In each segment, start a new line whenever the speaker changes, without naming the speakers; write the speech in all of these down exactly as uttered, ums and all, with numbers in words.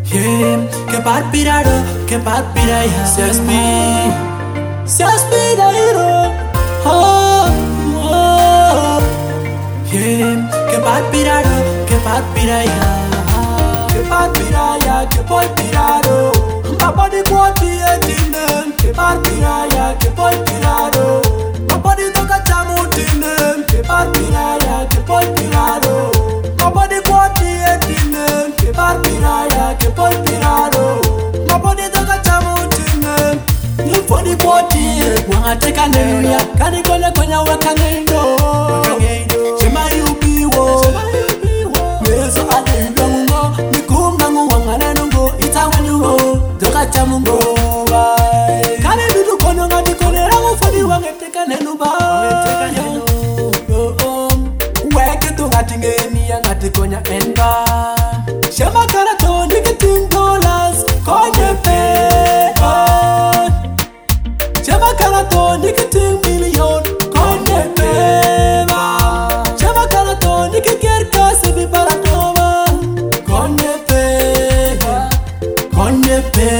Yeah, que parpirado, que parpiraya. Seas mi, seas mi dairo. Oh, oh. Yeah, que parpirado, que parpiraya. Que parpiraya, que parpirado. Papa de quati etinem. Que parpiraya, que parpirado. Papa de toca chamutinem. Que parpiraya, que parpirado. Papa de quati etinem. Que parpiraya, que parpirado. Papa de toca chamutinem. Ni for the quati, wanga take a name. Kani konya konya wakangendo. Chema yubi wo. Meso ade ndongo. Mikumba ngu wangana nungo. Ita wanyu doka chamungo. Kani bidu kono ngati kone rango fodi wange teka nenu ba. Weke to ngati ngeni ya ngati konya enba. Shema karato niketing dollars konye pe. Shema karato niketing million konye pe. Shema karato nikiker kasi bi baratoma konye pe. Konye pe.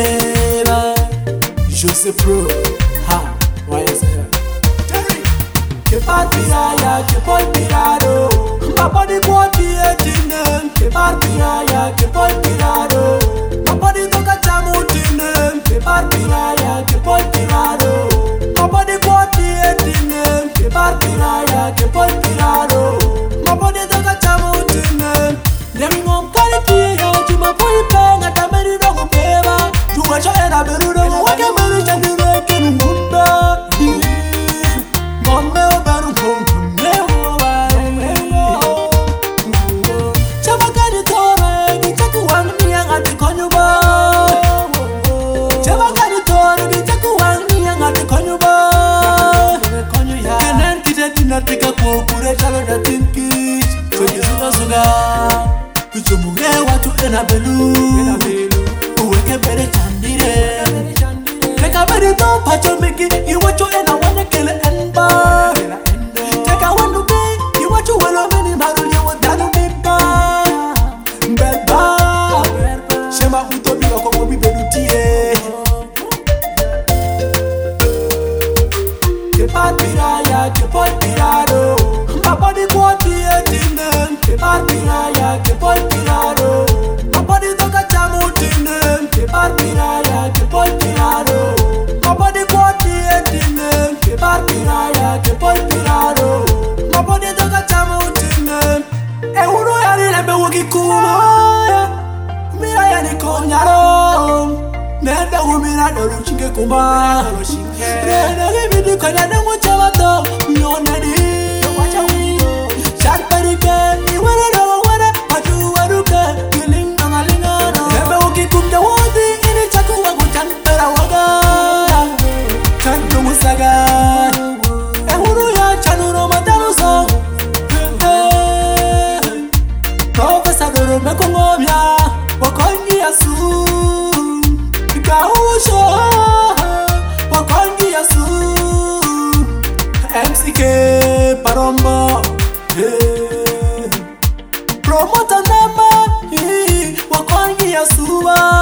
Jose Pro, ha, why is that? Que parpiraya, que parpirado. Papa de quati etinem. Que parpiraya, que parpirado. Papa de toca chamutinem. Que parpiraya, que parpirado. Papa de quati etinem. Que parpiraya, que parpirado. Papa de toca chamutinem. Nemi mom kariki yo, chuma poi penga tameri dogo peva. Juwa cho era beru dogo wake meri chandire kenu munda. Mome oberu kongu newo wa. Chama kani tore, gichaku wangi yang ati konyuba. Chama kani tore, gichaku wangi yang ati konyuba. Kenen kita dinatika kukure chalo da tinkich. Kwenye suga suga. Kuchumure watu ena belu. Uweke bere chandire. Teka bere to pacho miki. Iwacho ena wane kele enba. Teka wanu bi. Iwacho welo meni maruli wadanu biba. Mbeba. Shema uto biwa kwa mwabi belutie. Que parpiraya, que parpirado. Papa de quati etinem. Que parpiraya, que parpirado. Papa de toca chamutinem. Que parpiraya, que parpirado. Papa de quati etinem. Que parpiraya, que parpirado. Papa de toca chamutinem. E uno ya ni lebe woki kuma. Mira ya ni konyaro. Nenda umira doru chinge kuma. Nenda gibidi konya nengu chavato. Nyonedi. Sharparike. Iwere dogo were. Patu waruke. Giling nangalingano. Nebe woki kumja wodi. Ini chaku wagu chantara waga. Chantu musaga. Ehuru ya chanuro mataruso. Professor Doro Mekongobia. Wakongi yasu. Kausho. Wakongi yasu. M C K Parombo. Yeah. Promoter nama. Yeah. Wakongi yasu.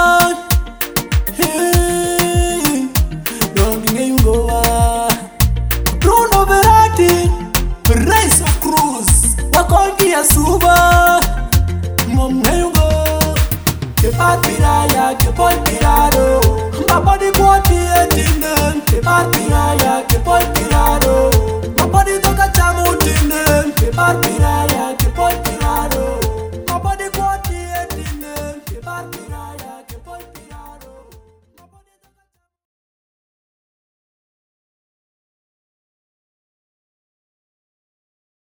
Yeah. Donginge yungowa. Bruno Verratti. Rise of Cruz. Wakongi yasu. Momeyungo. Que parpiraya, que parpirado. Papa de quati etinem. Que parpiraya, que parpirado. Papa de toca chamutinem. Que parpiraya.